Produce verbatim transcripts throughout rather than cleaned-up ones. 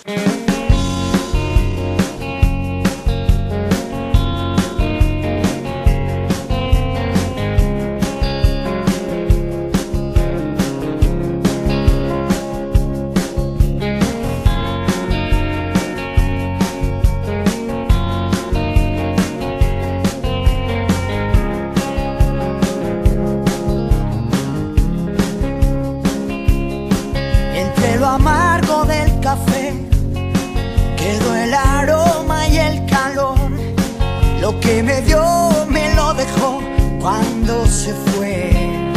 Amargo del café quedó el aroma y el calor. Lo que me dio me lo dejó cuando se fue.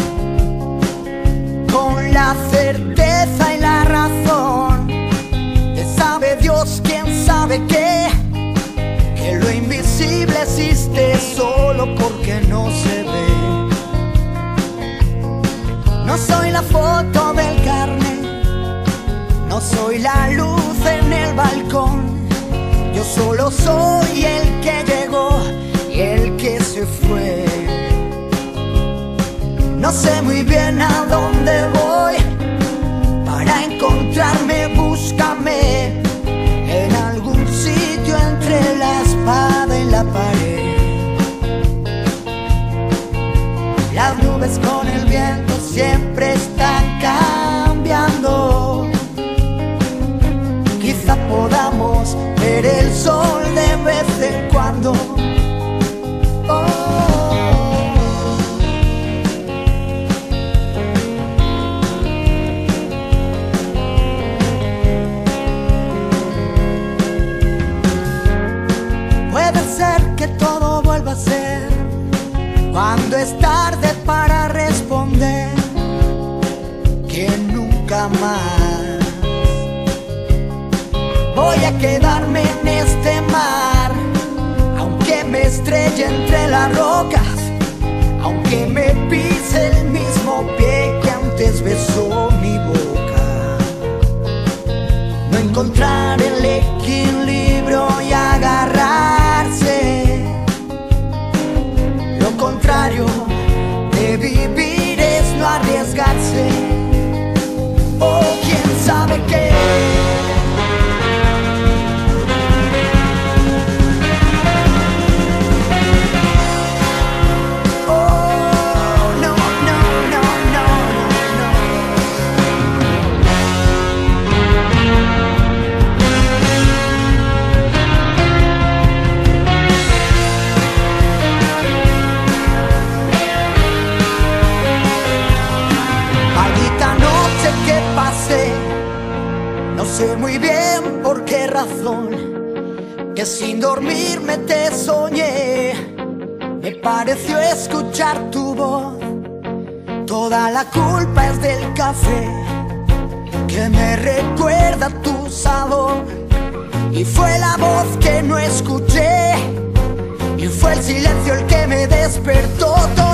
Con la certeza y la razón de sabe Dios quién sabe qué, que lo invisible existe solo porque no se ve. No soy la foto del carnet, no soy la luz en el balcón, yo solo soy el que llegó y el que se fue. No sé muy bien a dónde voy, para encontrarme búscame en algún sitio entre la espada y la pared. Las nubes con el viento siempre están cambiando. Quizá podamos ver el sol de vez en cuando. Oh. Puede ser que todo vuelva a ser cuando es tarde para responder que nunca más. Voy a quedarme en este mar, aunque me estrelle entre las rocas, aunque me pise el mismo pie que antes besó mi boca. No encontrar el equilibrio y agarrarse. Lo contrario de vivir es no arriesgarse. O quién sabe qué. No sé muy bien por qué razón, que sin dormirme te soñé. Me pareció escuchar tu voz. Toda la culpa es del café, que me recuerda tu sabor. Y fue la voz que no escuché, y fue el silencio el que me despertó.